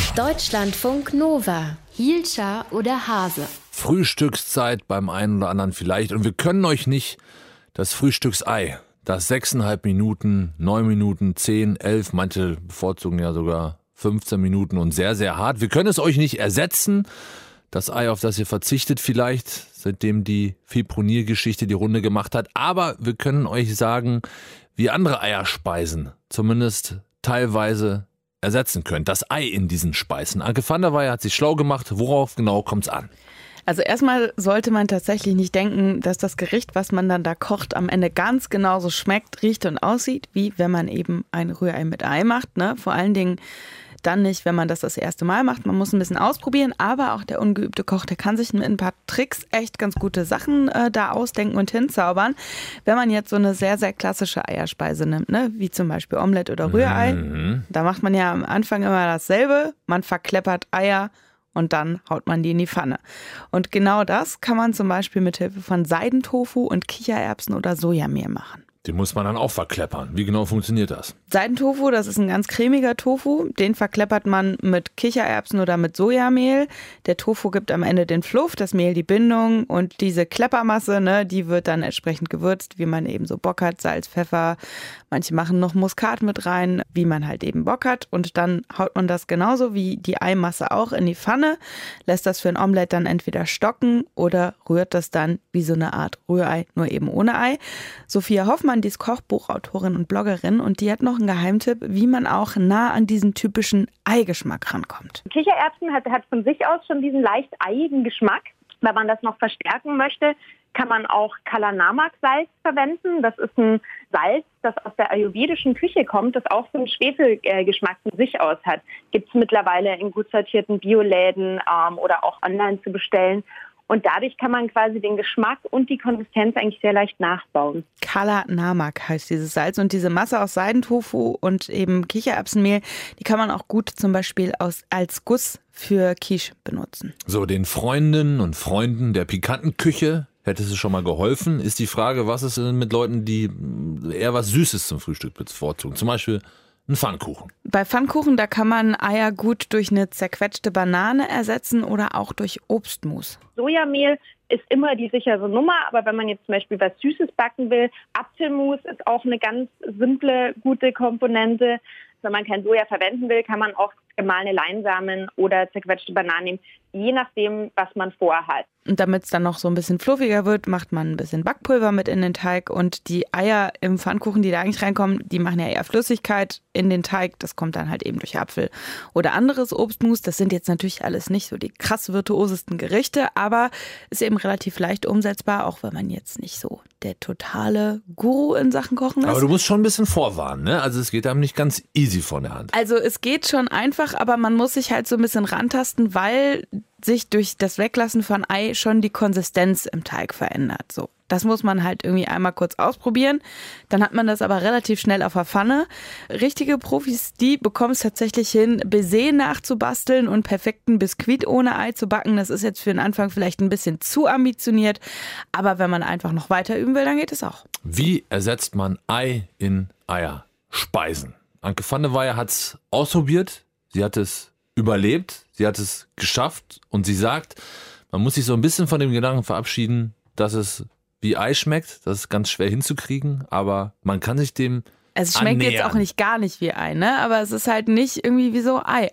Deutschlandfunk Nova. Hielscher oder Hase? Frühstückszeit beim einen oder anderen vielleicht. Und wir können euch nicht das Frühstücksei, das 6,5 Minuten, 9 Minuten, 10, 11, manche bevorzugen ja sogar 15 Minuten und sehr, sehr hart. Wir können es euch nicht ersetzen. Das Ei, auf das ihr verzichtet vielleicht, seitdem die Fipronil-Geschichte die Runde gemacht hat. Aber wir können euch sagen, wie andere Eierspeisen zumindest teilweise ersetzen könnt. Das Ei in diesen Speisen. Anke van der Weyer hat sich schlau gemacht. Worauf genau kommt es an? Also erstmal sollte man tatsächlich nicht denken, dass das Gericht, was man dann da kocht, am Ende ganz genauso schmeckt, riecht und aussieht, wie wenn man eben ein Rührei mit Ei macht. Ne? Vor allen Dingen dann nicht, wenn man das erste Mal macht. Man muss ein bisschen ausprobieren, aber auch der ungeübte Koch, der kann sich mit ein paar Tricks echt ganz gute Sachen da ausdenken und hinzaubern. Wenn man jetzt so eine sehr, sehr klassische Eierspeise nimmt, ne? Wie zum Beispiel Omelette oder Rührei, da macht man ja am Anfang immer dasselbe. Man verkleppert Eier und dann haut man die in die Pfanne. Und genau das kann man zum Beispiel mit Hilfe von Seidentofu und Kichererbsen oder Sojamehl machen. Den muss man dann auch verkleppern. Wie genau funktioniert das? Seidentofu, das ist ein ganz cremiger Tofu. Den verkleppert man mit Kichererbsen oder mit Sojamehl. Der Tofu gibt am Ende den Fluff, das Mehl die Bindung und diese Kleppermasse, ne, die wird dann entsprechend gewürzt, wie man eben so Bock hat. Salz, Pfeffer, manche machen noch Muskat mit rein, wie man halt eben Bock hat. Und dann haut man das genauso wie die Eimasse auch in die Pfanne, lässt das für ein Omelett dann entweder stocken oder rührt das dann wie so eine Art Rührei, nur eben ohne Ei. Sophia Hoffmann, die ist Kochbuchautorin und Bloggerin und die hat noch einen Geheimtipp, wie man auch nah an diesen typischen Eigeschmack rankommt. Kichererbsen hat von sich aus schon diesen leicht eiigen Geschmack. Wenn man das noch verstärken möchte, kann man auch Kalanamak-Salz verwenden. Das ist ein Salz, das aus der ayurvedischen Küche kommt, das auch so einen Schwefelgeschmack von sich aus hat. Gibt es mittlerweile in gut sortierten Bioläden oder auch online zu bestellen. Und dadurch kann man quasi den Geschmack und die Konsistenz eigentlich sehr leicht nachbauen. Kalanamak heißt dieses Salz. Und diese Masse aus Seidentofu und eben Kichererbsenmehl, die kann man auch gut zum Beispiel als Guss für Quiche benutzen. So, den Freundinnen und Freunden der pikanten Küche hätte es schon mal geholfen. Ist die Frage, was ist denn mit Leuten, die eher was Süßes zum Frühstück bevorzugen? Zum Beispiel ein Pfannkuchen. Bei Pfannkuchen, da kann man Eier gut durch eine zerquetschte Banane ersetzen oder auch durch Obstmus. Sojamehl ist immer die sichere Nummer, aber wenn man jetzt zum Beispiel was Süßes backen will, Apfelmus ist auch eine ganz simple, gute Komponente. Wenn man kein Soja verwenden will, kann man auch gemahlene Leinsamen oder zerquetschte Bananen nehmen, je nachdem, was man vorhat. Und damit es dann noch so ein bisschen fluffiger wird, macht man ein bisschen Backpulver mit in den Teig und die Eier im Pfannkuchen, die da eigentlich reinkommen, die machen ja eher Flüssigkeit in den Teig. Das kommt dann halt eben durch Apfel oder anderes Obstmus. Das sind jetzt natürlich alles nicht so die krass virtuosesten Gerichte, aber ist eben relativ leicht umsetzbar, auch wenn man jetzt nicht so der totale Guru in Sachen Kochen ist. Aber du musst schon ein bisschen vorwarnen, ne? Also es geht einem nicht ganz easy von der Hand. Also es geht schon einfach, aber man muss sich halt so ein bisschen rantasten, weil sich durch das Weglassen von Ei schon die Konsistenz im Teig verändert. So, das muss man halt irgendwie einmal kurz ausprobieren. Dann hat man das aber relativ schnell auf der Pfanne. Richtige Profis, die bekommen es tatsächlich hin, Baiser nachzubasteln und perfekten Biskuit ohne Ei zu backen. Das ist jetzt für den Anfang vielleicht ein bisschen zu ambitioniert, aber wenn man einfach noch weiter üben will, dann geht es auch. Wie ersetzt man Ei in Eierspeisen? Anke van der Weyer hat es ausprobiert. Sie hat es überlebt, sie hat es geschafft und sie sagt, man muss sich so ein bisschen von dem Gedanken verabschieden, dass es wie Ei schmeckt. Das ist ganz schwer hinzukriegen, aber man kann sich dem es schmeckt annähern. Jetzt auch nicht gar nicht wie Ei, ne? Aber es ist halt nicht irgendwie wie so Ei.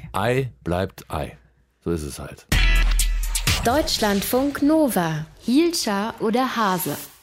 Ei bleibt Ei. So ist es halt. Deutschlandfunk Nova. Hielscher oder Hase?